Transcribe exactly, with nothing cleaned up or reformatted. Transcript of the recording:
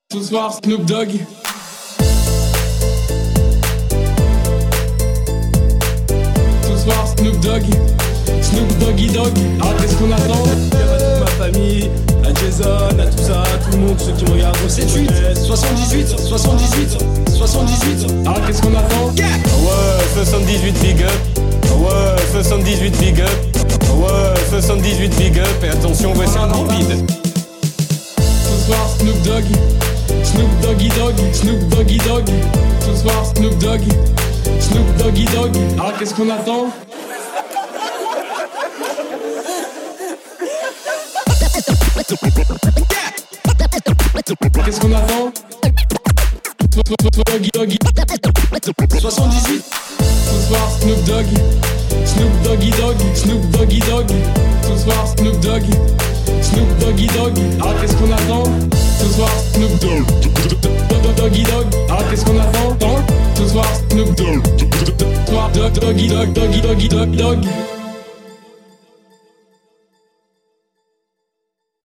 Ce soir, Snoop Dogg. Ce soir, Snoop Dogg. Snoop Doggy Dogg. Alors qu'est-ce qu'on attend? Y'a à toute ma famille, à Jason, à tout ça, à tout le monde, ceux qui me regardent. soixante-dix-huit, soixante-dix-huit, soixante-dix-huit, soixante-dix-huit. Alors qu'est-ce qu'on attend? Yeah. Ouais, soixante-dix-huit big up. Ouais, soixante-dix-huit big up. Ouais, soixante-dix-huit big up. Et attention, voici un bipide. Ce soir, Snoop Dogg. Snoop Doggy Dogg. Snoop Doggy Dogg. Ce soir, Snoop Dogg. Snoop Doggy Dogg. Alors qu'est-ce qu'on attend? Qu'est-ce qu'on attend? Doggy Doggy. soixante-dix-huit. Ce soir, Snoop Dogg. Snoop Doggy Dogg. Snoop Doggy Dogg. Ce soir, Snoop Dogg. Snoop Doggy Dogg. Alors qu'est-ce qu'on attend? Ce soir, Snoop Dogg. Doggy Dogg. Alors qu'est-ce qu'on attend? Ce soir, Snoop Dogg. Soir, Doggy Dogg. Doggy Doggy Dogg Dogg.